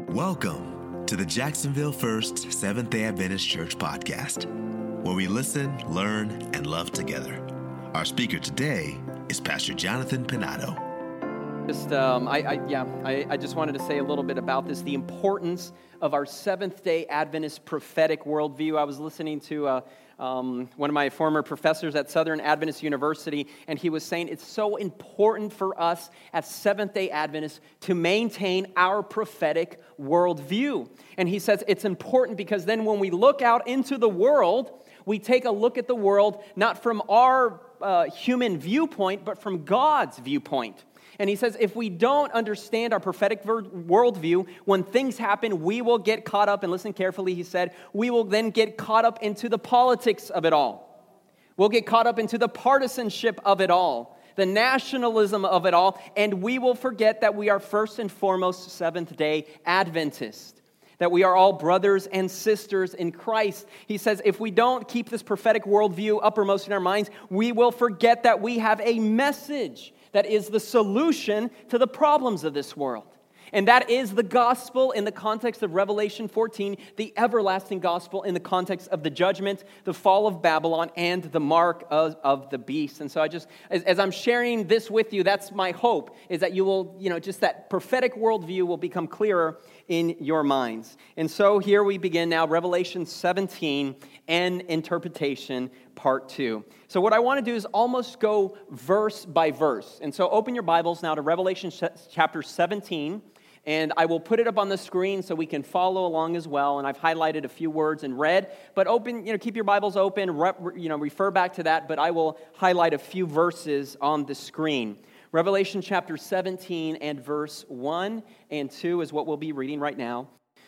Welcome to the Jacksonville First Seventh-day Adventist Church podcast, where we listen, learn, and love together. Our speaker today is Pastor Jonathan Penato. I just wanted to say a little bit about this, the importance of our Seventh-day Adventist prophetic worldview. I was listening to one of my former professors at Southern Adventist University, and he was saying it's so important for us as Seventh-day Adventists to maintain our prophetic worldview. And he says it's important because then when we look out into the world, we take a look at the world not from our human viewpoint, but from God's viewpoint. And he says, if we don't understand our prophetic worldview, when things happen, we will get caught up, and listen carefully, he said, we will then get caught up into the politics of it all. We'll get caught up into the partisanship of it all, the nationalism of it all, and we will forget that we are first and foremost Seventh-day Adventists, that we are all brothers and sisters in Christ. He says, if we don't keep this prophetic worldview uppermost in our minds, we will forget that we have a message that is the solution to the problems of this world. And that is the gospel in the context of Revelation 14, the everlasting gospel in the context of the judgment, the fall of Babylon, and the mark of the beast. And so I just, as I'm sharing this with you, that's my hope, is that you will, just that prophetic worldview will become clearer in your minds. And so here we begin now, Revelation 17 and interpretation, part 2. So what I want to do is almost go verse by verse. And so open your Bibles now to Revelation chapter 17, and I will put it up on the screen so we can follow along as well. And I've highlighted a few words in red, but keep your Bibles open, refer back to that, but I will highlight a few verses on the screen. Revelation chapter 17 and verse 1 and 2 is what we'll be reading right now.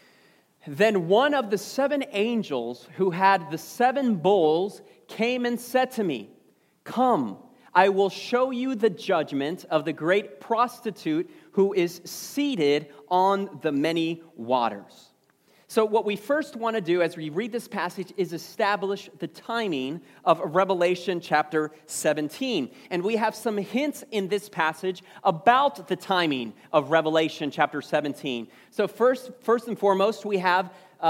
Then one of the 7 angels who had the 7 bowls came and said to me, "Come, I will show you the judgment of the great prostitute who is seated on the many waters." So what we first want to do as we read this passage is establish the timing of Revelation chapter 17. And we have some hints in this passage about the timing of Revelation chapter 17. So first and foremost, we have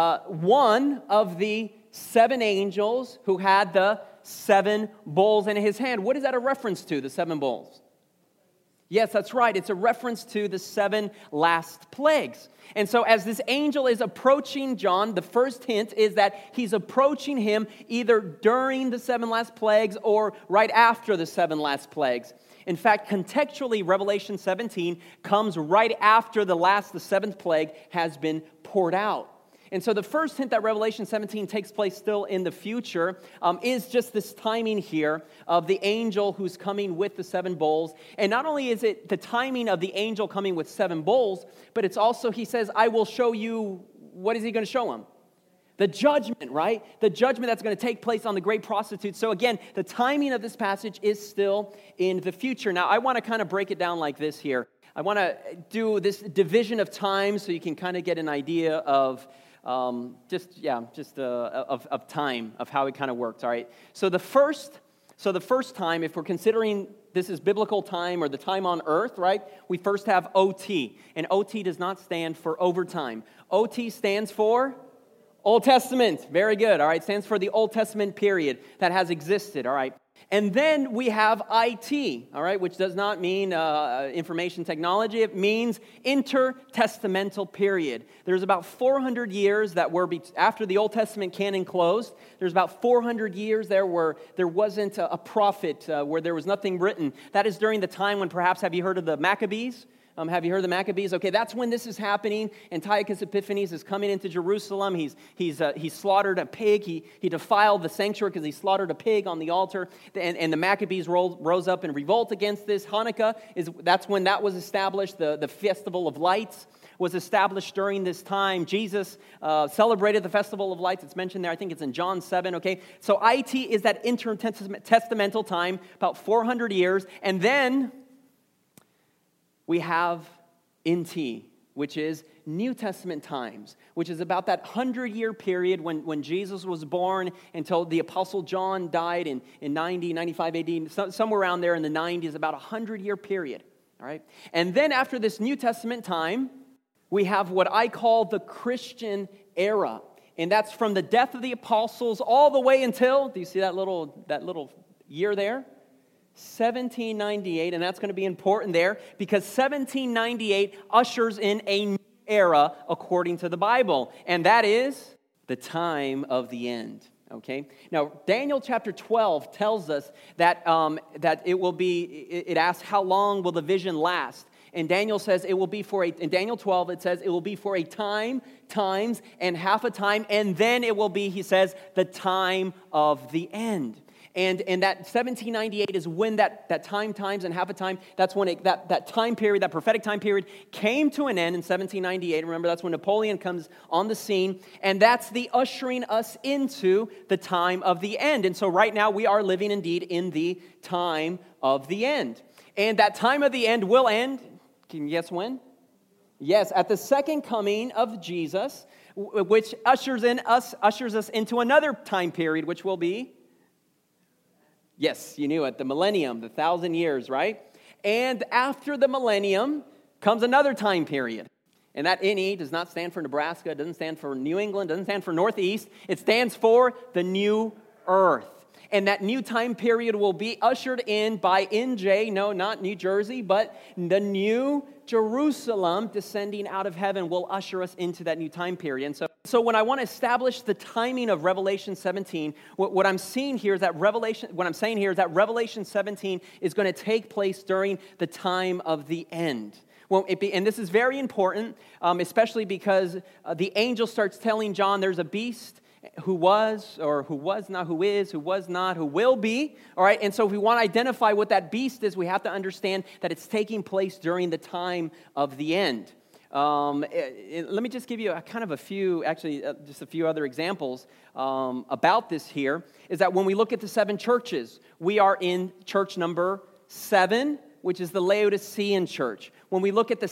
one of the 7 angels who had the 7 bowls in his hand. What is that a reference to, the 7 bowls? Yes, that's right. It's a reference to the 7 last plagues. And so as this angel is approaching John, the first hint is that he's approaching him either during the 7 last plagues or right after the 7 last plagues. In fact, contextually, Revelation 17 comes right after the 7th plague has been poured out. And so the first hint that Revelation 17 takes place still in the future is just this timing here of the angel who's coming with the 7 bowls. And not only is it the timing of the angel coming with 7 bowls, but it's also, he says, I will show you, what is he going to show him? The judgment, right? The judgment that's going to take place on the great prostitute. So again, the timing of this passage is still in the future. Now, I want to kind of break it down like this here. I want to do this division of time so you can kind of get an idea of time, of how it kind of works, all right? So the first time, if we're considering this is biblical time or the time on earth, right? We first have OT, and OT does not stand for overtime. OT stands for Old Testament. Very good, all right? Stands for the Old Testament period that has existed, all right? And then we have IT, all right, which does not mean information technology. It means intertestamental period. There's about 400 years that were after the Old Testament canon closed. There's about 400 years there where there wasn't a prophet, where there was nothing written. That is during the time when perhaps, have you heard of the Maccabees? Have you heard of the Maccabees? Okay, that's when this is happening. Antiochus Epiphanes is coming into Jerusalem. He slaughtered a pig. He defiled the sanctuary because he slaughtered a pig on the altar. And the Maccabees rose up in revolt against this. Hanukkah that's when that was established. The Festival of Lights was established during this time. Jesus celebrated the Festival of Lights. It's mentioned there. I think it's in John 7. Okay, so IT is that intertestamental time, about 400 years, and then we have NT, which is New Testament times, which is about that 100-year period when Jesus was born until the Apostle John died in 95 AD, somewhere around there in the 90s, about a 100-year period, all right? And then after this New Testament time, we have what I call the Christian era. And that's from the death of the apostles all the way until, do you see that little year there? 1798, and that's going to be important there because 1798 ushers in a new era according to the Bible, and that is the time of the end. Okay. Now, Daniel chapter 12 tells us that it will be. It asks, "How long will the vision last?" And Daniel says it will be in Daniel 12, it says it will be for a time, times, and half a time, and then it will be, he says, the time of the end. And that 1798 is when that time, times, and half a time, that's when that time period, that prophetic time period came to an end in 1798. Remember, that's when Napoleon comes on the scene, and that's the ushering us into the time of the end. And so right now we are living indeed in the time of the end. And that time of the end will end. Can you guess when? Yes, at the second coming of Jesus, which ushers us into another time period, which will be, yes, you knew it, the millennium, the 1,000 years, right? And after the millennium comes another time period. And that NE does not stand for Nebraska, it doesn't stand for New England, it doesn't stand for Northeast. It stands for the new earth. And that new time period will be ushered in by NJ, no, not New Jersey, but the new Jerusalem descending out of heaven will usher us into that new time period. And so when I want to establish the timing of Revelation 17, what I'm saying here is that Revelation 17 is going to take place during the time of the end. And this is very important, especially because the angel starts telling John there's a beast who was, or who was not, who is, who was not, who will be. All right, and so if we want to identify what that beast is, we have to understand that it's taking place during the time of the end. Let me just give you just a few other examples about this here, is that when we look at the seven churches, we are in church number 7, which is the Laodicean church. When we look at the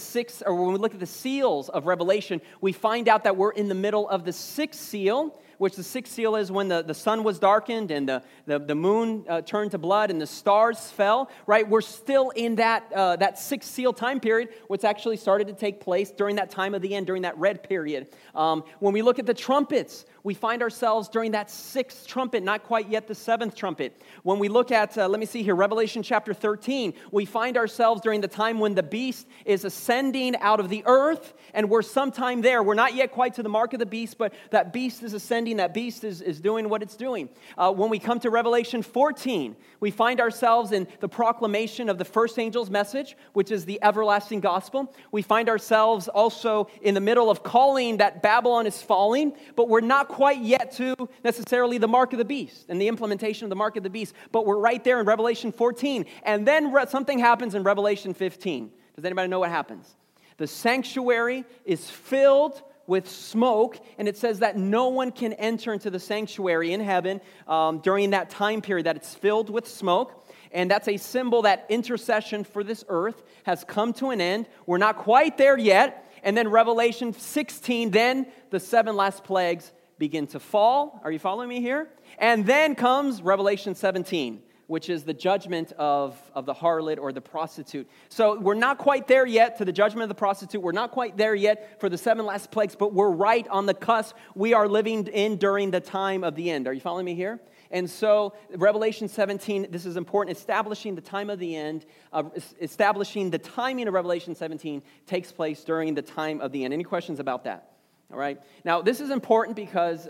seals of Revelation, we find out that we're in the middle of the 6th seal, which the 6th seal is when the sun was darkened and the moon turned to blood and the stars fell, right? We're still in that 6th seal time period, which actually started to take place during that time of the end, during that red period. When we look at the trumpets, we find ourselves during that 6th trumpet, not quite yet the 7th trumpet. When we look at, Revelation chapter 13, we find ourselves during the time when the beast is ascending out of the earth, and we're sometime there. We're not yet quite to the mark of the beast, but that beast is ascending, that beast is doing what it's doing. When we come to Revelation 14, we find ourselves in the proclamation of the first angel's message, which is the everlasting gospel. We find ourselves also in the middle of calling that Babylon is falling, but we're not quite yet to necessarily the mark of the beast and the implementation of the mark of the beast, but we're right there in Revelation 14. And then something happens in Revelation 15. Does anybody know what happens? The sanctuary is filled with smoke, and it says that no one can enter into the sanctuary in heaven during that time period, that it's filled with smoke. And that's a symbol that intercession for this earth has come to an end. We're not quite there yet. And then Revelation 16, then the 7 last plagues begin to fall. Are you following me here? And then comes Revelation 17, which is the judgment of the harlot or the prostitute. So we're not quite there yet to the judgment of the prostitute. We're not quite there yet for the 7 last plagues, but we're right on the cusp. We are living in during the time of the end. Are you following me here? And so Revelation 17, this is important, establishing the time of the end, establishing the timing of Revelation 17 takes place during the time of the end. Any questions about that? All right. Now, this is important because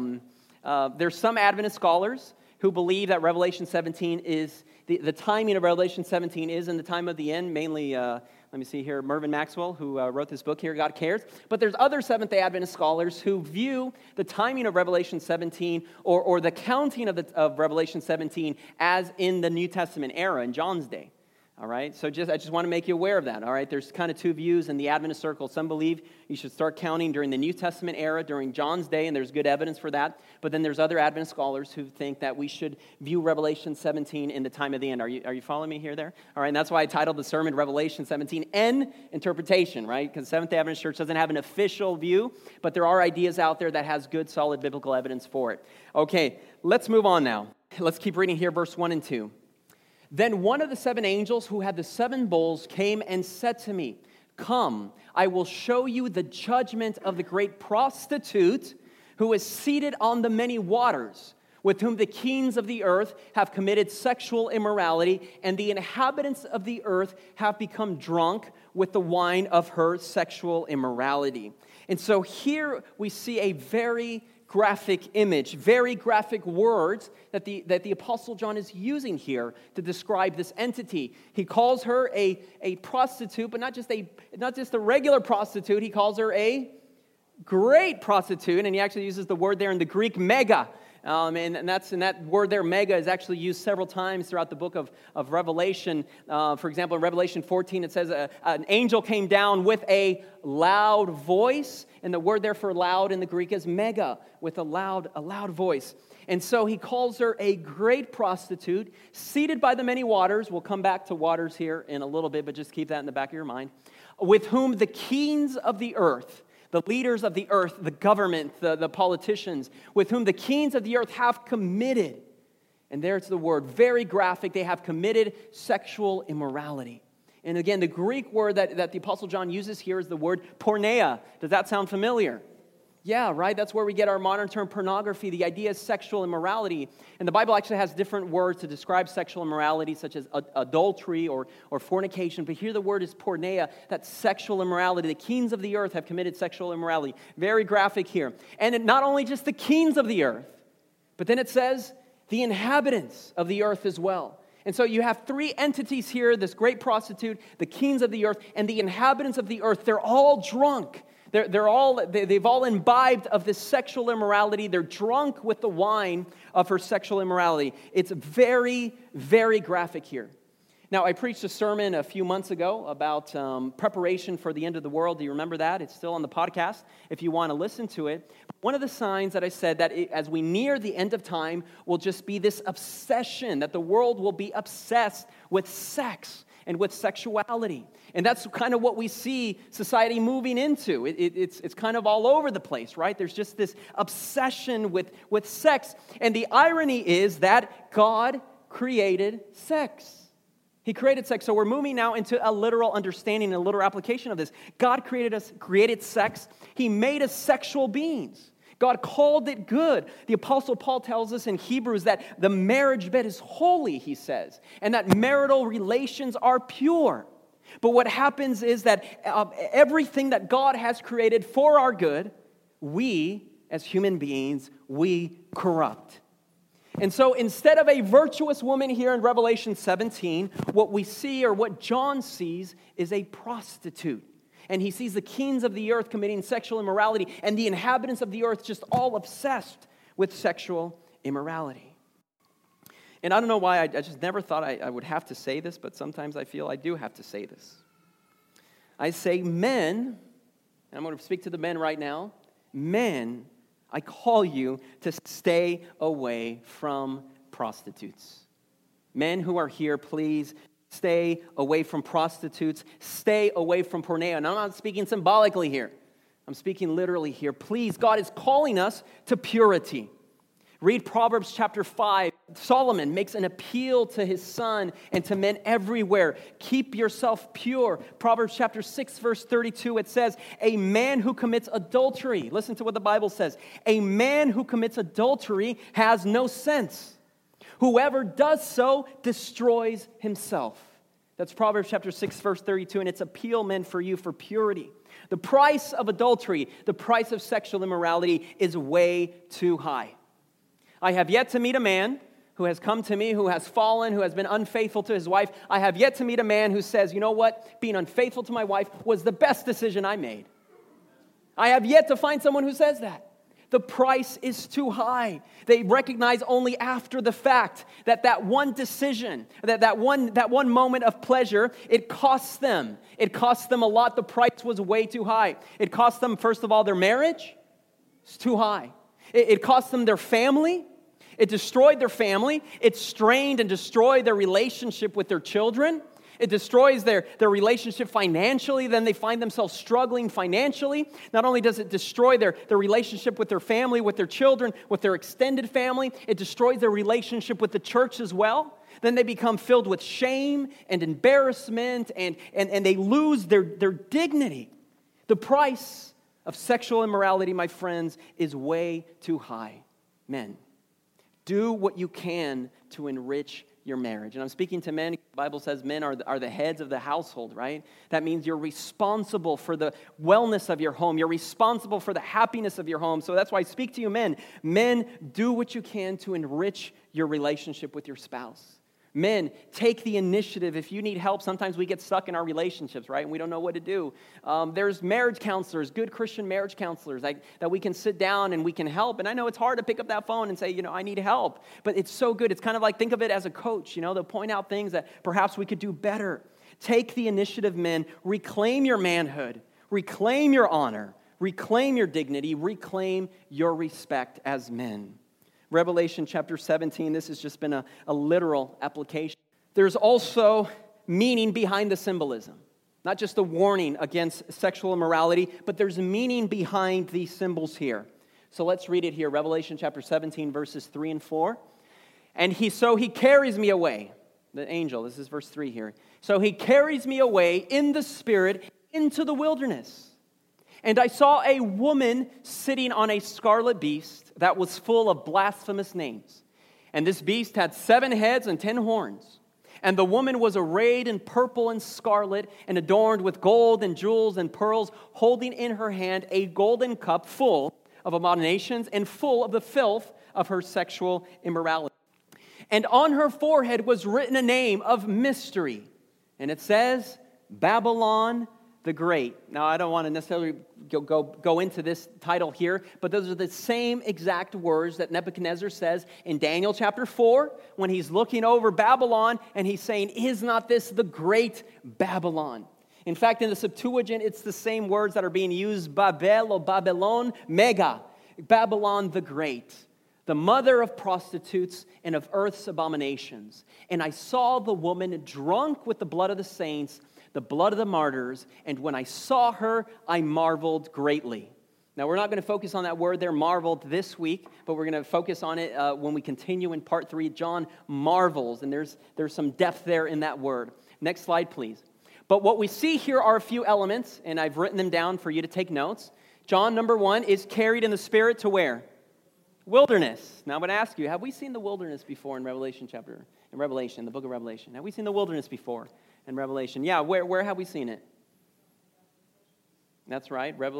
there's some Adventist scholars who believe that Revelation 17 is, the timing of Revelation 17 is in the time of the end, mainly, let me see here, Mervyn Maxwell, who wrote this book here, God Cares. But there's other Seventh-day Adventist scholars who view the timing of Revelation 17 or the counting of Revelation 17 as in the New Testament era, in John's day. All right, so I just want to make you aware of that. All right, there's kind of two views in the Adventist circle. Some believe you should start counting during the New Testament era, during John's day, and there's good evidence for that. But then there's other Adventist scholars who think that we should view Revelation 17 in the time of the end. Are you following me here there? All right, and that's why I titled the sermon Revelation 17, End Interpretation, right? Because Seventh-day Adventist Church doesn't have an official view, but there are ideas out there that has good, solid biblical evidence for it. Okay, let's move on now. Let's keep reading here, verse 1 and 2. Then one of the 7 angels who had the 7 bowls came and said to me, Come, I will show you the judgment of the great prostitute who is seated on the many waters, with whom the kings of the earth have committed sexual immorality, and the inhabitants of the earth have become drunk with the wine of her sexual immorality. And so here we see a very graphic image, very graphic words that the Apostle John is using here to describe this entity. He calls her a prostitute, but not just a regular prostitute. He calls her a great prostitute, and he actually uses the word there in the Greek, mega. And that word there, mega, is actually used several times throughout the book of Revelation. For example, in Revelation 14, it says an angel came down with a loud voice, and the word there for loud in the Greek is mega, with a loud voice. And so he calls her a great prostitute, seated by the many waters. We'll come back to waters here in a little bit, but just keep that in the back of your mind. With whom the kings of the earth, the leaders of the earth, the government, the politicians, with whom the kings of the earth have committed, and there's the word, very graphic, they have committed sexual immorality. And again, the Greek word that the Apostle John uses here is the word porneia. Does that sound familiar? Yeah, right? That's where we get our modern term pornography. The idea is sexual immorality. And the Bible actually has different words to describe sexual immorality, such as adultery or fornication. But here the word is porneia, that's sexual immorality. The kings of the earth have committed sexual immorality. Very graphic here. And not only just the kings of the earth, but then it says the inhabitants of the earth as well. And so you have three entities here, this great prostitute, the kings of the earth, and the inhabitants of the earth. They're all drunk. They've all imbibed of this sexual immorality. They're drunk with the wine of her sexual immorality. It's very, very graphic here. Now, I preached a sermon a few months ago about preparation for the end of the world. Do you remember that? It's still on the podcast if you want to listen to it. One of the signs that I said that as we near the end of time will just be this obsession, that the world will be obsessed with sex and with sexuality. And that's kind of what we see society moving into. It's kind of all over the place, right? There's just this obsession with sex. And the irony is that God created sex. He created sex. So we're moving now into a literal understanding, a literal application of this. God created sex. He made us sexual beings. God called it good. The Apostle Paul tells us in Hebrews that the marriage bed is holy, he says, and that marital relations are pure. But what happens is that everything that God has created for our good, we, as human beings, we corrupt. And so instead of a virtuous woman here in Revelation 17, what we see, or what John sees, is a prostitute. And he sees the kings of the earth committing sexual immorality, and the inhabitants of the earth just all obsessed with sexual immorality. And I don't know why, I just never thought I would have to say this, but sometimes I feel I do have to say this. I say, men, and I'm going to speak to the men right now, men, I call you to stay away from prostitutes. Men who are here, please stay away from prostitutes. Stay away from porneia. And I'm not speaking symbolically here. I'm speaking literally here. Please, God is calling us to purity. Read Proverbs chapter 5. Solomon makes an appeal to his son and to men everywhere. Keep yourself pure. Proverbs chapter 6, verse 32, it says, a man who commits adultery, listen to what the Bible says, a man who commits adultery has no sense. Whoever does so destroys himself. That's Proverbs chapter 6, verse 32, and it's appeal meant for you for purity. The price of adultery, the price of sexual immorality is way too high. I have yet to meet a man who has come to me, who has fallen, who has been unfaithful to his wife. I have yet to meet a man who says, you know what, being unfaithful to my wife was the best decision I made. I have yet to find someone who says that. The price is too high. They recognize only after the fact that one decision, that one moment of pleasure, it costs them. It costs them a lot. The price was way too high. It cost them, first of all, their marriage. It's too high. It cost them their family. It destroyed their family. It strained and destroyed their relationship with their children. It destroys their relationship financially. Then they find themselves struggling financially. Not only does it destroy their relationship with their family, with their children, with their extended family, it destroys their relationship with the church as well. Then they become filled with shame and embarrassment, and they lose their dignity. The price of sexual immorality, my friends, is way too high. Men, do what you can to enrich your marriage. And I'm speaking to men. The Bible says men are the heads of the household, right? That means you're responsible for the wellness of your home. You're responsible for the happiness of your home. So that's why I speak to you men. Men, do what you can to enrich your relationship with your spouse. Men, take the initiative. If you need help, sometimes we get stuck in our relationships, right? And we don't know what to do. There's marriage counselors, good Christian marriage counselors that we can sit down and we can help. And I know it's hard to pick up that phone and say, I need help. But it's so good. It's kind of like, think of it as a coach. They'll point out things that perhaps we could do better. Take the initiative, men. Reclaim your manhood. Reclaim your honor. Reclaim your dignity. Reclaim your respect as men. Revelation chapter 17, this has just been a literal application. There's also meaning behind the symbolism. Not just a warning against sexual immorality, but there's meaning behind these symbols here. So let's read it here. Revelation chapter 17, verses 3 and 4. And he carries me away. The angel, this is verse 3 here. So he carries me away in the spirit into the wilderness. And I saw a woman sitting on a scarlet beast that was full of blasphemous names. And this beast had 7 heads and 10 horns. And the woman was arrayed in purple and scarlet and adorned with gold and jewels and pearls, holding in her hand a golden cup full of abominations and full of the filth of her sexual immorality. And on her forehead was written a name of mystery. And it says, Babylon the Great. Now, I don't want to necessarily go into this title here, but those are the same exact words that Nebuchadnezzar says in Daniel chapter 4 when he's looking over Babylon and he's saying, is not this the great Babylon? In fact, in the Septuagint, it's the same words that are being used, Babel or Babylon, mega, Babylon the Great, the mother of prostitutes and of earth's abominations. And I saw the woman drunk with the blood of the saints, the blood of the martyrs, and when I saw her, I marveled greatly. Now, we're not going to focus on that word there, marveled, this week, but we're going to focus on it when we continue in part 3. John marvels, and there's some depth there in that word. Next slide, please. But what we see here are a few elements, and I've written them down for you to take notes. John, number 1, is carried in the Spirit to where? Wilderness. Now, I'm going to ask you, have we seen the wilderness before in the book of Revelation? Have we seen the wilderness before? In Revelation. Yeah, where have we seen it? That's right. Wait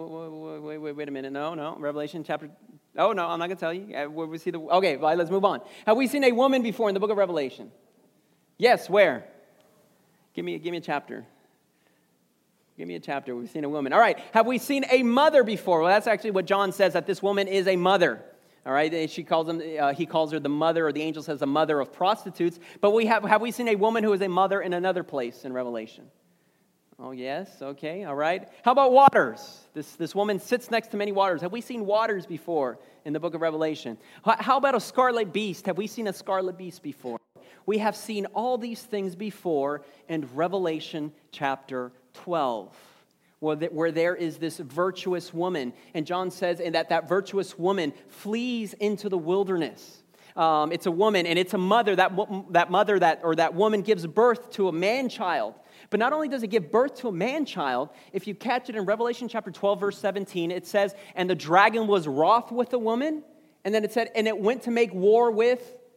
a minute. No. Revelation chapter... Oh, no, I'm not going to tell you. Where we see okay, well, let's move on. Have we seen a woman before in the book of Revelation? Yes, where? Give me a chapter. Give me a chapter. We've seen a woman. All right. Have we seen a mother before? Well, that's actually what John says, that this woman is a mother. All right, he calls her the mother, or the angel says the mother of prostitutes. But have we seen a woman who is a mother in another place in Revelation? Oh, yes, okay, all right. How about waters? This woman sits next to many waters. Have we seen waters before in the book of Revelation? How about a scarlet beast? Have we seen a scarlet beast before? We have seen all these things before in Revelation chapter 12. Where there is this virtuous woman. And John says that virtuous woman flees into the wilderness. It's a woman, and it's a mother. That woman gives birth to a man-child. But not only does it give birth to a man-child, if you catch it in Revelation chapter 12, verse 17, it says, and the dragon was wroth with the woman. And then it said, and it went to make war with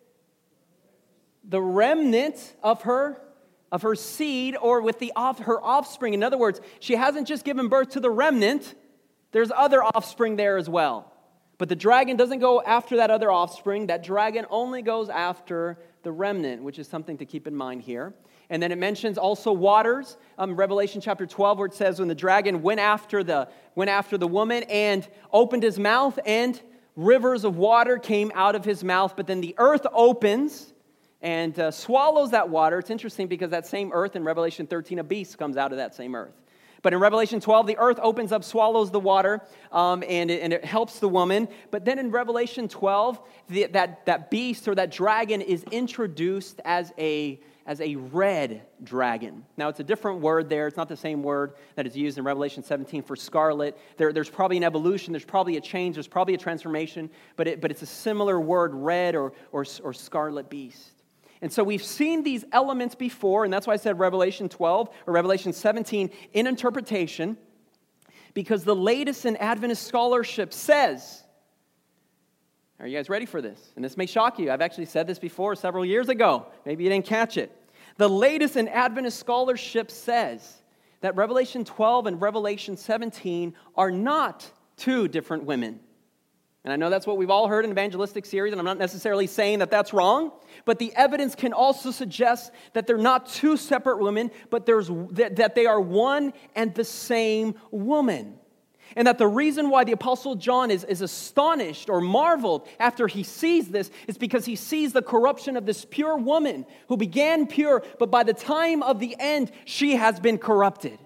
the remnant of her seed, or with her offspring. In other words, she hasn't just given birth to the remnant. There's other offspring there as well. But the dragon doesn't go after that other offspring. That dragon only goes after the remnant, which is something to keep in mind here. And then it mentions also waters. Revelation chapter 12, where it says when the dragon went after the woman and opened his mouth, and rivers of water came out of his mouth. But then the earth opens and swallows that water. It's interesting because that same earth in Revelation 13, a beast comes out of that same earth. But in Revelation 12, the earth opens up, swallows the water, and it helps the woman. But then in Revelation 12, that beast or that dragon is introduced as a red dragon. Now, it's a different word there. It's not the same word that is used in Revelation 17 for scarlet. There's probably an evolution. There's probably a change. There's probably a transformation. But it's a similar word, red or scarlet beast. And so we've seen these elements before, and that's why I said Revelation 12 or Revelation 17 in interpretation, because the latest in Adventist scholarship says, are you guys ready for this? And this may shock you. I've actually said this before several years ago. Maybe you didn't catch it. The latest in Adventist scholarship says that Revelation 12 and Revelation 17 are not two different women. And I know that's what we've all heard in evangelistic series, and I'm not necessarily saying that that's wrong, but the evidence can also suggest that they're not two separate women, but that they are one and the same woman. And that the reason why the Apostle John is astonished or marveled after he sees this is because he sees the corruption of this pure woman who began pure, but by the time of the end, she has been corrupted.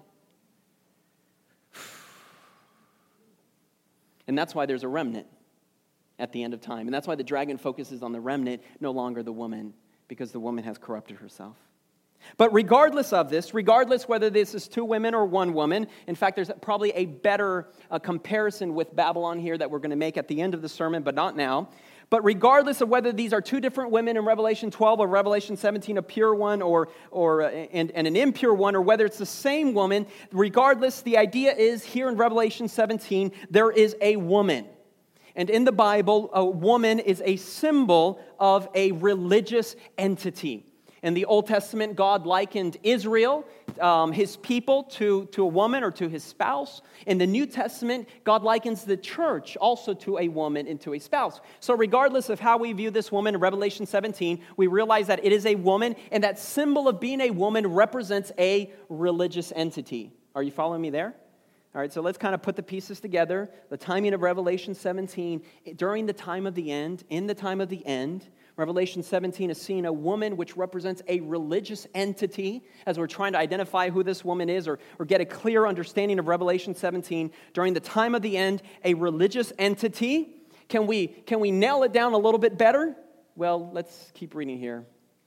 And that's why there's a remnant at the end of time. And that's why the dragon focuses on the remnant, no longer the woman, because the woman has corrupted herself. But regardless of this, regardless whether this is two women or one woman, in fact, there's probably a better comparison with Babylon here that we're going to make at the end of the sermon, but not now. But regardless of whether these are two different women in Revelation 12 or Revelation 17, a pure one and an impure one, or whether it's the same woman, regardless, the idea is here in Revelation 17, there is a woman. And in the Bible, a woman is a symbol of a religious entity. In the Old Testament, God likened Israel, his people, to a woman or to his spouse. In the New Testament, God likens the church also to a woman and to a spouse. So regardless of how we view this woman in Revelation 17, we realize that it is a woman, and that symbol of being a woman represents a religious entity. Are you following me there? All right, so let's kind of put the pieces together. The timing of Revelation 17, during the time of the end, in the time of the end, Revelation 17 is seeing a woman which represents a religious entity, as we're trying to identify who this woman is or get a clear understanding of Revelation 17. During the time of the end, a religious entity. Can we nail it down a little bit better? Well, let's keep reading here.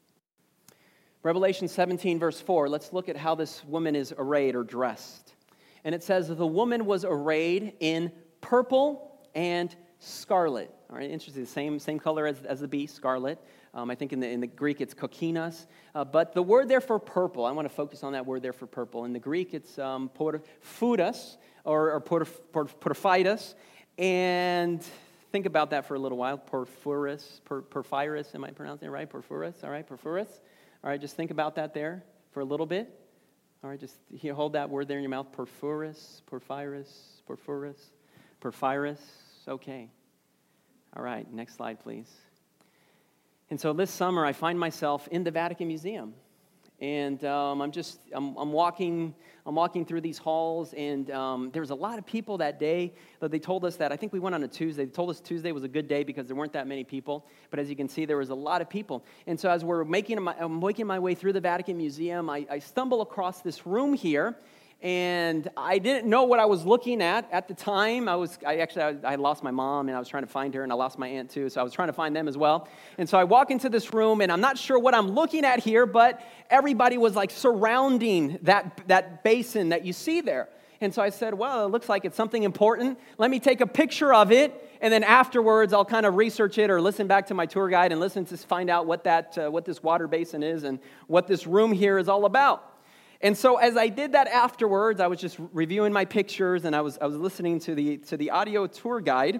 Revelation 17, verse 4, let's look at how this woman is arrayed or dressed. And it says, the woman was arrayed in purple and scarlet. All right, interesting, same color as the beast, scarlet. I think in the Greek it's kokinas. But the word there for purple, I want to focus on that word there for purple. In the Greek it's porphyros or porphyros. And think about that for a little while. Porphyros, am I pronouncing it right? Porphyros, all right, porphyros. All right, just think about that there for a little bit. All right, just hold that word there in your mouth. Porphyros. Okay. All right, next slide, please. And so this summer, I find myself in the Vatican Museum, and I'm walking through these halls, and there was a lot of people that day. That they told us that I think we went on a Tuesday. They told us Tuesday was a good day because there weren't that many people. But as you can see, there was a lot of people. And so as I'm making my way through the Vatican Museum, I stumble across this room here. And I didn't know what I was looking at the time. I lost my mom, and I was trying to find her, and I lost my aunt too, so I was trying to find them as well. And so I walk into this room, and I'm not sure what I'm looking at here, but everybody was like surrounding that basin that you see there. And so I said, well, it looks like it's something important. Let me take a picture of it, and then afterwards I'll kind of research it or listen back to my tour guide and listen to find out what this water basin is and what this room here is all about. And so as I did that afterwards, I was just reviewing my pictures, and I was listening to the audio tour guide.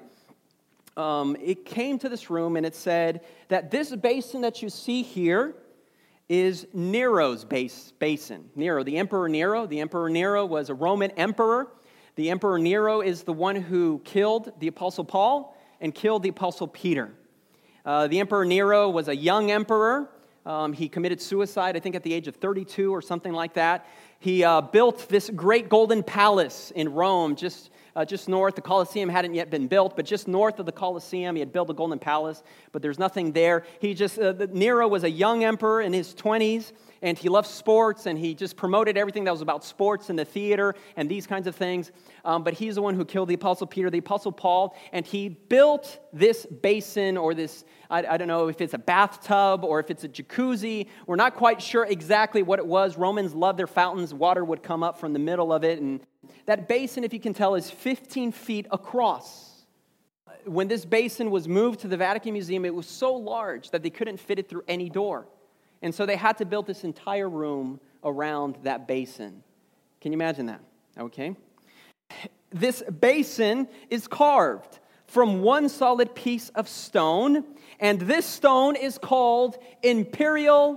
It came to this room, and it said that this basin that you see here is Nero's basin. Nero, the Emperor Nero. The Emperor Nero was a Roman emperor. The Emperor Nero is the one who killed the Apostle Paul and killed the Apostle Peter. The Emperor Nero was a young emperor. He committed suicide, I think, at the age of 32 or something like that. He built this great golden palace in Rome, just north. The Colosseum hadn't yet been built, but just north of the Colosseum, he had built a golden palace, but there's nothing there. Nero was a young emperor in his 20s, and he loved sports, and he just promoted everything that was about sports and the theater and these kinds of things. But he's the one who killed the Apostle Peter, the Apostle Paul, and he built this basin or this, I don't know if it's a bathtub or if it's a jacuzzi. We're not quite sure exactly what it was. Romans loved their fountains. Water would come up from the middle of it. And that basin, if you can tell, is 15 feet across. When this basin was moved to the Vatican Museum, it was so large that they couldn't fit it through any door. And so they had to build this entire room around that basin. Can you imagine that? Okay. This basin is carved from one solid piece of stone, and this stone is called imperial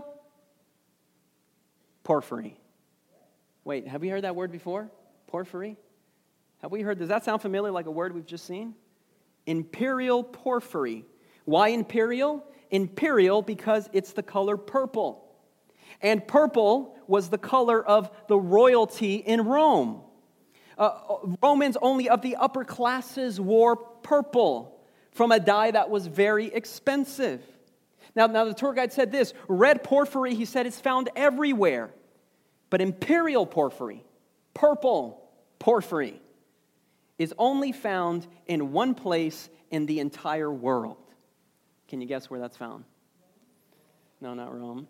porphyry. Wait, have we heard that word before? Porphyry? Have we heard, does that sound familiar like a word we've just seen? Imperial porphyry. Why imperial? Imperial because it's the color purple. And purple was the color of the royalty in Rome. Romans only of the upper classes wore purple from a dye that was very expensive. Now the tour guide said this, red porphyry, he said, is found everywhere. But imperial porphyry, purple porphyry, is only found in one place in the entire world. Can you guess where that's found? No, not Rome.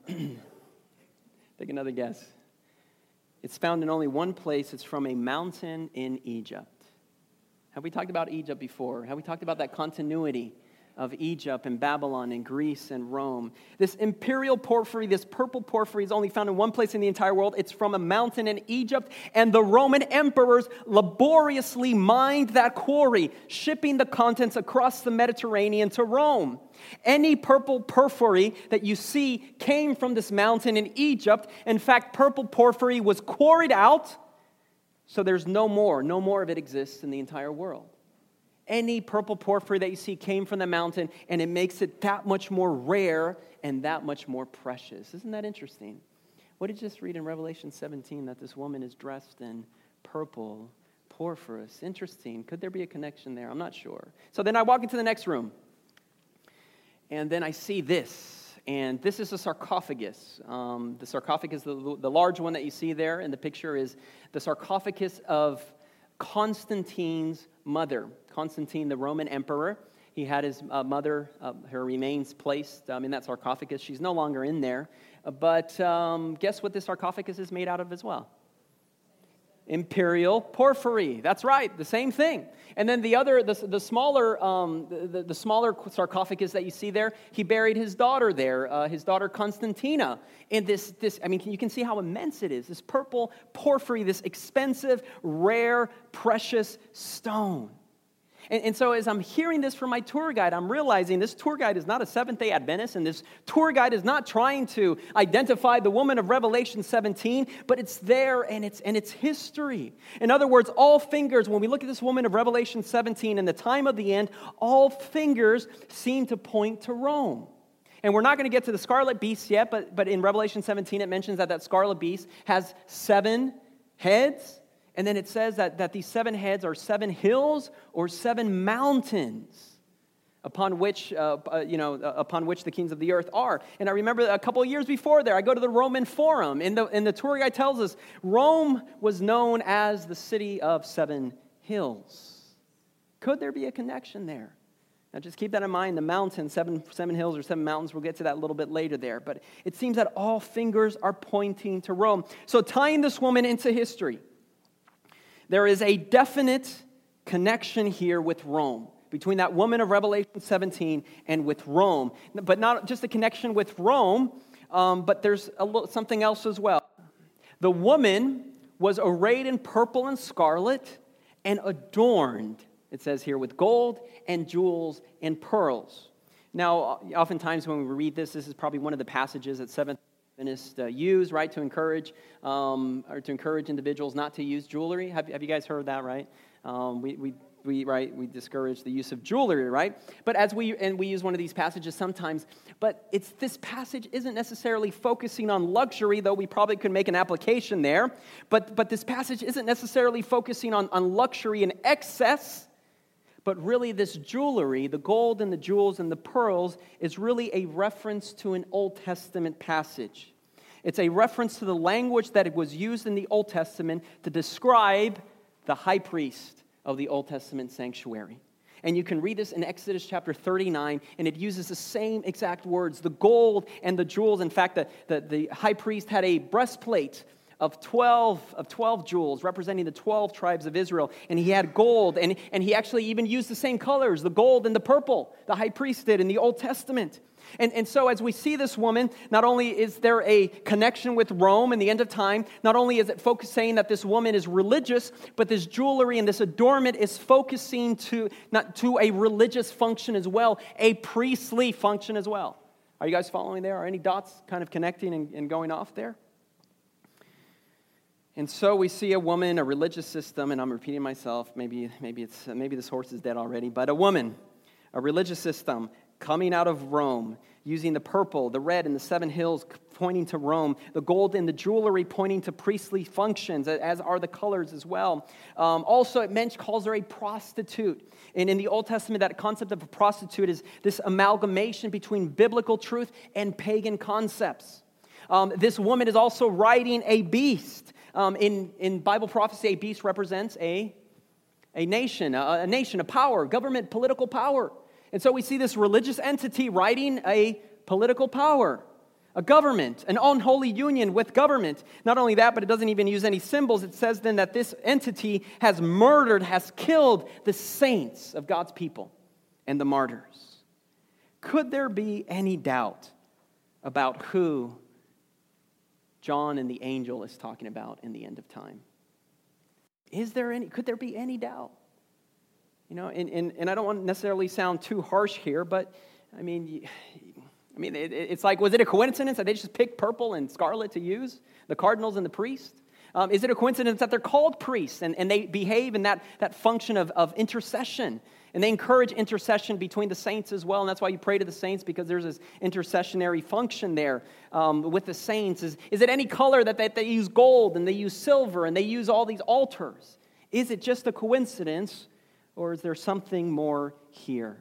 Take another guess. It's found in only one place. It's from a mountain in Egypt. Have we talked about Egypt before? Have we talked about that continuity of Egypt and Babylon and Greece and Rome? This imperial porphyry, this purple porphyry, is only found in one place in the entire world. It's from a mountain in Egypt, and the Roman emperors laboriously mined that quarry, shipping the contents across the Mediterranean to Rome. Any purple porphyry that you see came from this mountain in Egypt. In fact, purple porphyry was quarried out, so there's no more of it exists in the entire world. Any purple porphyry that you see came from the mountain, and it makes it that much more rare and that much more precious. Isn't that interesting? What did you just read in Revelation 17, that this woman is dressed in purple porphyry? Interesting. Could there be a connection there? I'm not sure. So then I walk into the next room, and then I see this, and this is a sarcophagus. The sarcophagus, the large one that you see there in the picture, is the sarcophagus of Constantine's mother. Constantine, the Roman emperor, he had his mother, her remains placed in that sarcophagus. She's no longer in there. But guess what this sarcophagus is made out of as well? Imperial porphyry. That's right, the same thing. And then the smaller sarcophagus that you see there, he buried his daughter there, his daughter Constantina. And this, you can see how immense it is. This purple porphyry, this expensive, rare, precious stone. And so as I'm hearing this from my tour guide, I'm realizing this tour guide is not a Seventh-day Adventist, and this tour guide is not trying to identify the woman of Revelation 17, but it's there and it's history. In other words, all fingers, when we look at this woman of Revelation 17 in the time of the end, all fingers seem to point to Rome. And we're not going to get to the scarlet beast yet, but in Revelation 17 it mentions that scarlet beast has 7 heads. And then it says that these 7 heads are 7 hills or 7 mountains upon which the kings of the earth are. And I remember a couple of years before there, I go to the Roman Forum, and the tour guide tells us Rome was known as the city of 7 hills. Could there be a connection there? Now just keep that in mind, the mountain, 7 hills or 7 mountains, we'll get to that a little bit later there. But it seems that all fingers are pointing to Rome. So tying this woman into history, there is a definite connection here with Rome, between that woman of Revelation 17 and with Rome. But not just a connection with Rome, but there's something else as well. The woman was arrayed in purple and scarlet and adorned, it says here, with gold and jewels and pearls. Now, oftentimes when we read this is probably one of the passages that Seventh Adventists use, right, to encourage individuals not to use jewelry. Have you guys heard that, right? We discourage the use of jewelry, right? But we use one of these passages sometimes, but this passage isn't necessarily focusing on luxury, though we probably could make an application there. But this passage isn't necessarily focusing on luxury and excess. But really this jewelry, the gold and the jewels and the pearls, is really a reference to an Old Testament passage. It's a reference to the language that was used in the Old Testament to describe the high priest of the Old Testament sanctuary. And you can read this in Exodus chapter 39, and it uses the same exact words, the gold and the jewels. In fact, the high priest had a breastplate of 12 jewels representing the 12 tribes of Israel. And he had gold, and he actually even used the same colors, the gold and the purple, the high priest did in the Old Testament. And so as we see this woman, not only is there a connection with Rome in the end of time, not only is it saying that this woman is religious, but this jewelry and this adornment is focusing to a religious function as well, a priestly function as well. Are you guys following there? Are any dots kind of connecting and going off there? And so we see a woman, a religious system, and I'm repeating myself, maybe this horse is dead already, but a woman, a religious system, coming out of Rome, using the purple, the red, and the 7 hills pointing to Rome, the gold and the jewelry pointing to priestly functions, as are the colors as well. Also, it calls her a prostitute. And in the Old Testament, that concept of a prostitute is this amalgamation between biblical truth and pagan concepts. This woman is also riding a beast. In Bible prophecy, a beast represents a nation, a power, government, political power. And so we see this religious entity riding a political power, a government, an unholy union with government. Not only that, but it doesn't even use any symbols. It says then that this entity has killed the saints of God's people and the martyrs. Could there be any doubt about who John and the angel is talking about in the end of time? Could there be any doubt? You know, and I don't want to necessarily sound too harsh here, but it's like, was it a coincidence that they just picked purple and scarlet to use, the cardinals and the priest? Is it a coincidence that they're called priests and they behave in that function of intercession? And they encourage intercession between the saints as well, and that's why you pray to the saints, because there's this intercessionary function there with the saints. Is it any color that they use gold and they use silver and they use all these altars? Is it just a coincidence? Or is there something more here?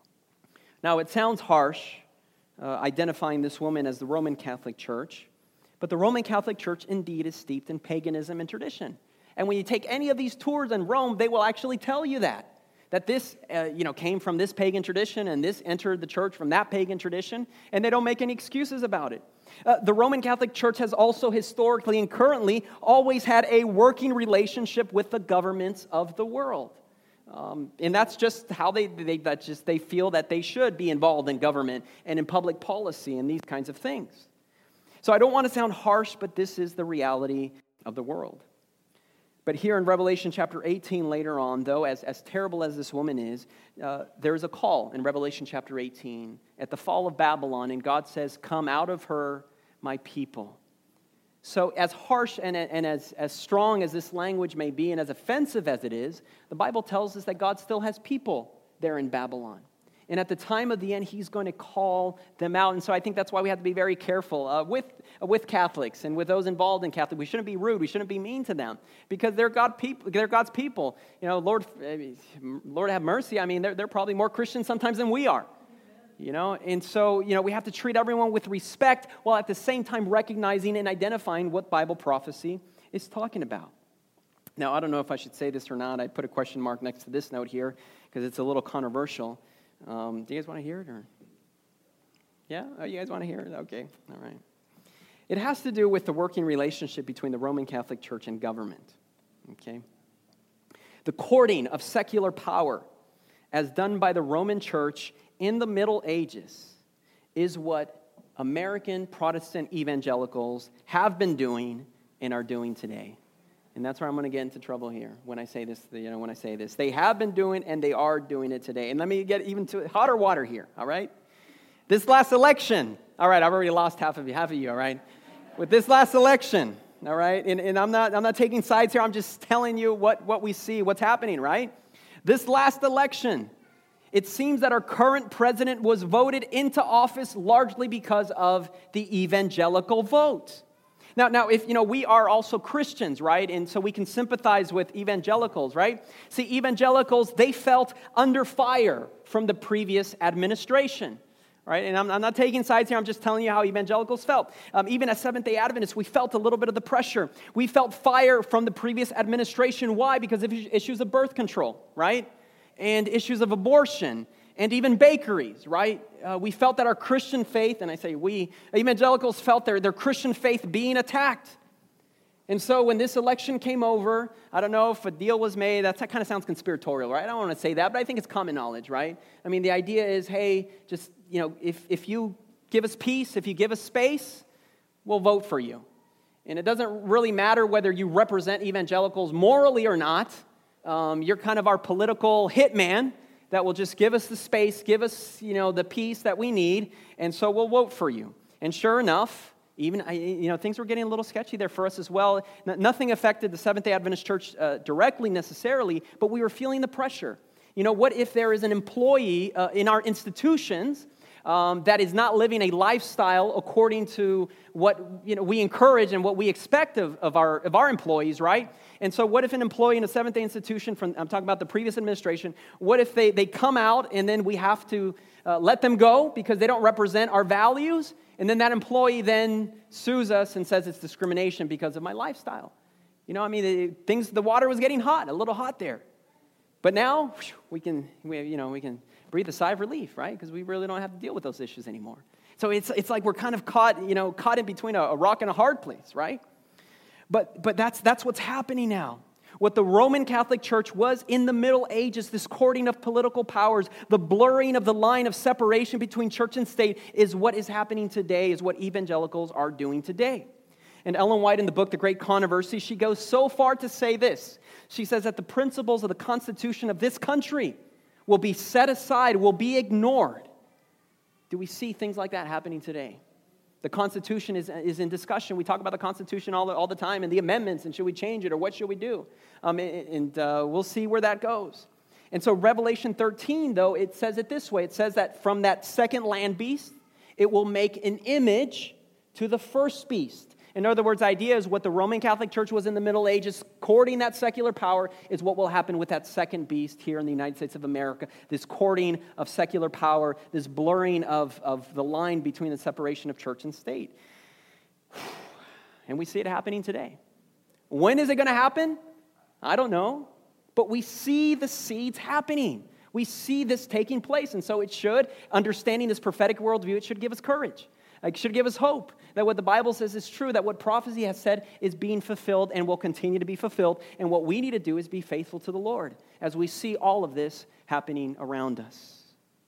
Now, it sounds harsh, identifying this woman as the Roman Catholic Church, but the Roman Catholic Church indeed is steeped in paganism and tradition. And when you take any of these tours in Rome, they will actually tell you that this came from this pagan tradition and this entered the church from that pagan tradition, and they don't make any excuses about it. The Roman Catholic Church has also historically and currently always had a working relationship with the governments of the world. And that's just how they feel that they should be involved in government and in public policy and these kinds of things. So I don't want to sound harsh, but this is the reality of the world. But here in Revelation chapter 18 later on, though, as terrible as this woman is, there is a call in Revelation chapter 18 at the fall of Babylon, and God says, "Come out of her, my people." So as harsh and as strong as this language may be and as offensive as it is, the Bible tells us that God still has people there in Babylon. And at the time of the end, he's going to call them out. And so I think that's why we have to be very careful with Catholics and with those involved in Catholic. We shouldn't be rude. We shouldn't be mean to them because they're God's people. You know, Lord have mercy. I mean, they're probably more Christians sometimes than we are. You know, and so, we have to treat everyone with respect while at the same time recognizing and identifying what Bible prophecy is talking about. Now, I don't know if I should say this or not. I put a question mark next to this note here because it's a little controversial. Do you guys want to hear it? Or? Yeah? Oh, you guys want to hear it? Okay. All right. It has to do with the working relationship between the Roman Catholic Church and government. Okay? The courting of secular power as done by the Roman Church in the Middle Ages is what American Protestant evangelicals have been doing and are doing today. And that's where I'm going to get into trouble here when I say this. They have been doing and they are doing it today. And let me get even to hotter water here, all right? This last election, all right, I've already lost half of you, all right? With this last election, all right? And I'm not taking sides here. I'm just telling you what we see, what's happening, right? This last election, it seems that our current president was voted into office largely because of the evangelical vote. Now, if we are also Christians, right? And so we can sympathize with evangelicals, right? See, evangelicals, they felt under fire from the previous administration, right? And I'm not taking sides here. I'm just telling you how evangelicals felt. Even as Seventh-day Adventists, we felt a little bit of the pressure. We felt fire from the previous administration. Why? Because of issues of birth control, right? And issues of abortion, and even bakeries, right? We felt that our Christian faith, and I say we, evangelicals felt their Christian faith being attacked. And so when this election came over, I don't know if a deal was made. That kind of sounds conspiratorial, right? I don't want to say that, but I think it's common knowledge, right? I mean, the idea is, hey, just, if you give us peace, if you give us space, we'll vote for you. And it doesn't really matter whether you represent evangelicals morally or not. You're kind of our political hitman that will just give us the space, give us, the peace that we need, and so we'll vote for you. And sure enough, even, things were getting a little sketchy there for us as well. Nothing affected the Seventh-day Adventist Church directly necessarily, but we were feeling the pressure. What if there is an employee in our institutions that is not living a lifestyle according to what we encourage and what we expect of our employees, right? And so what if an employee in a Seventh-day institution, I'm talking about the previous administration, what if they come out and then we have to let them go because they don't represent our values? And then that employee then sues us and says it's discrimination because of my lifestyle. The water was getting hot, a little hot there. But now we can breathe a sigh of relief, right? Because we really don't have to deal with those issues anymore. So it's like we're kind of caught in between a rock and a hard place, right? But that's what's happening now. What the Roman Catholic Church was in the Middle Ages, this courting of political powers, the blurring of the line of separation between church and state is what is happening today, is what evangelicals are doing today. And Ellen White in the book, The Great Controversy, she goes so far to say this. She says that the principles of the Constitution of this country will be set aside, will be ignored. Do we see things like that happening today? The Constitution is in discussion. We talk about the Constitution all the time and the amendments and should we change it or what should we do? We'll see where that goes. And so Revelation 13, though, it says it this way. It says that from that second land beast, it will make an image to the first beast. In other words, the idea is what the Roman Catholic Church was in the Middle Ages, courting that secular power, is what will happen with that second beast here in the United States of America. This courting of secular power, this blurring of the line between the separation of church and state. And we see it happening today. When is it going to happen? I don't know. But we see the seeds happening. We see this taking place. And so it should, understanding this prophetic worldview, it should give us courage. It should give us hope that what the Bible says is true, that what prophecy has said is being fulfilled and will continue to be fulfilled. And what we need to do is be faithful to the Lord as we see all of this happening around us.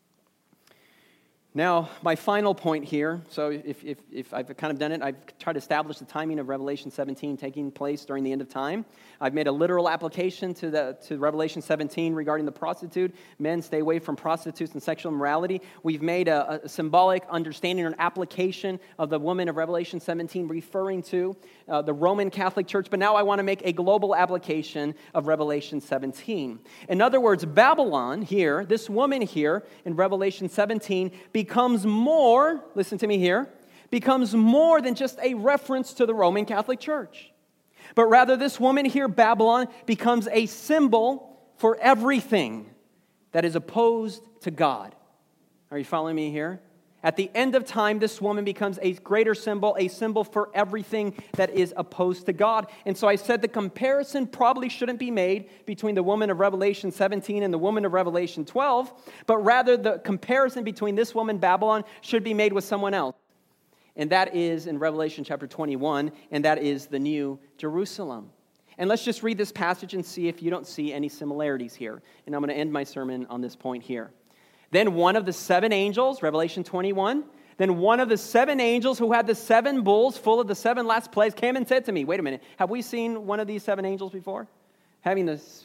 Now, my final point here, so if I've kind of done it, I've tried to establish the timing of Revelation 17 taking place during the end of time. I've made a literal application to Revelation 17 regarding the prostitute. Men, stay away from prostitutes and sexual immorality. We've made a symbolic understanding or an application of the woman of Revelation 17 referring to the Roman Catholic Church. But now I want to make a global application of Revelation 17. In other words, Babylon here, this woman here in Revelation 17 becomes more, listen to me here, becomes more than just a reference to the Roman Catholic Church. But rather, this woman here, Babylon, becomes a symbol for everything that is opposed to God. Are you following me here? At the end of time, this woman becomes a greater symbol, a symbol for everything that is opposed to God. And so I said the comparison probably shouldn't be made between the woman of Revelation 17 and the woman of Revelation 12, but rather the comparison between this woman, Babylon, should be made with someone else. And that is in Revelation chapter 21, and that is the New Jerusalem. And let's just read this passage and see if you don't see any similarities here. And I'm going to end my sermon on this point here. Then one of the seven angels, Revelation 21, then one of the seven angels who had the seven bowls full of the seven last plagues came and said to me, wait a minute, have we seen one of these seven angels before? Carrying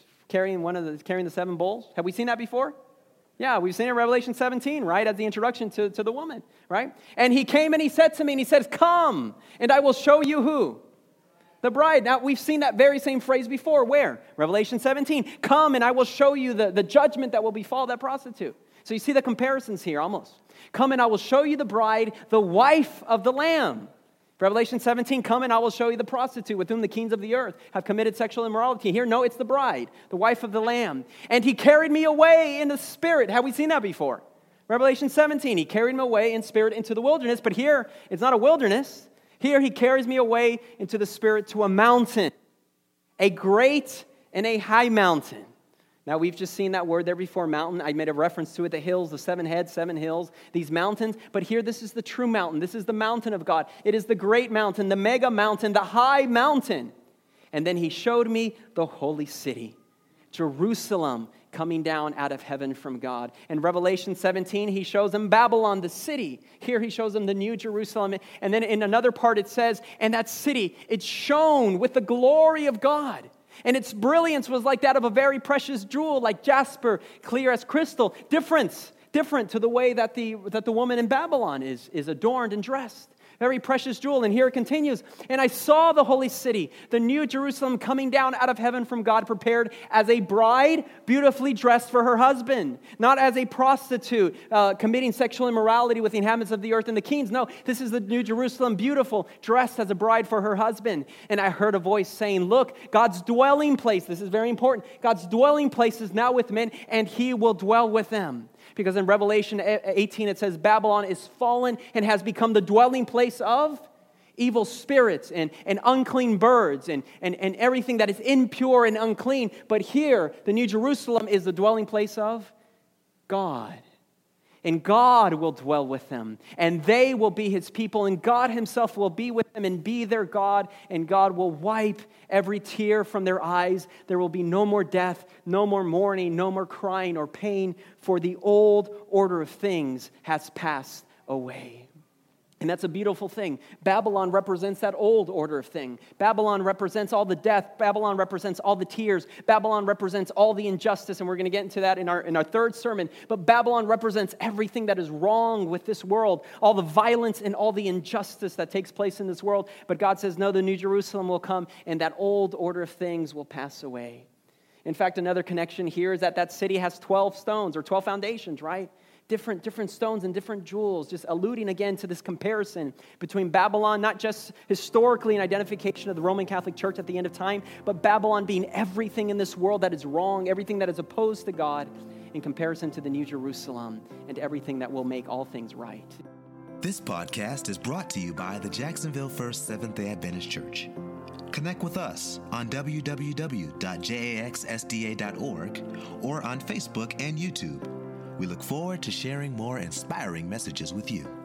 the seven bowls? Have we seen that before? Yeah, we've seen it in Revelation 17, right, as the introduction to the woman, right? And he came and he said to me, and he says, come, and I will show you who? The bride. Now, we've seen that very same phrase before. Where? Revelation 17. Come, and I will show you the judgment that will befall that prostitute. So you see the comparisons here almost. Come, and I will show you the bride, the wife of the Lamb. Revelation 17, come, and I will show you the prostitute with whom the kings of the earth have committed sexual immorality. Here, no, it's the bride, the wife of the Lamb. And he carried me away in the spirit. Have we seen that before? Revelation 17, he carried me away in spirit into the wilderness. But here, it's not a wilderness. Here, he carries me away into the spirit to a mountain, a great and a high mountain. Now, we've just seen that word there before, mountain. I made a reference to it, the hills, the seven heads, seven hills, these mountains. But here, this is the true mountain. This is the mountain of God. It is the great mountain, the mega mountain, the high mountain. And then he showed me the holy city, Jerusalem, coming down out of heaven from God. In Revelation 17, he shows them Babylon, the city. Here he shows them the new Jerusalem. And then in another part it says, and that city, it shone with the glory of God. And its brilliance was like that of a very precious jewel, like jasper, clear as crystal. Different to the way that the woman in Babylon is adorned and dressed. Very precious jewel. And here it continues. And I saw the holy city, the new Jerusalem, coming down out of heaven from God, prepared as a bride beautifully dressed for her husband. Not as a prostitute committing sexual immorality with the inhabitants of the earth and the kings. No, this is the new Jerusalem, beautiful, dressed as a bride for her husband. And I heard a voice saying, look, God's dwelling place, this is very important, God's dwelling place is now with men, and he will dwell with them. Because in Revelation 18 it says, Babylon is fallen and has become the dwelling place of evil spirits and unclean birds and everything that is impure and unclean. But here, the New Jerusalem is the dwelling place of God. And God will dwell with them, and they will be his people, and God himself will be with them and be their God, and God will wipe every tear from their eyes. There will be no more death, no more mourning, no more crying or pain, for the old order of things has passed away. And that's a beautiful thing. Babylon represents that old order of thing. Babylon represents all the death. Babylon represents all the tears. Babylon represents all the injustice, and we're going to get into that in our third sermon. But Babylon represents everything that is wrong with this world, all the violence and all the injustice that takes place in this world. But God says, no, the New Jerusalem will come, and that old order of things will pass away. In fact, another connection here is that city has 12 stones or 12 foundations, right? Different stones and different jewels, just alluding again to this comparison between Babylon, not just historically an identification of the Roman Catholic Church at the end of time, but Babylon being everything in this world that is wrong, everything that is opposed to God, in comparison to the New Jerusalem and everything that will make all things right. This podcast is brought to you by the Jacksonville First Seventh-day Adventist Church. Connect with us on www.jaxsda.org or on Facebook and YouTube. We look forward to sharing more inspiring messages with you.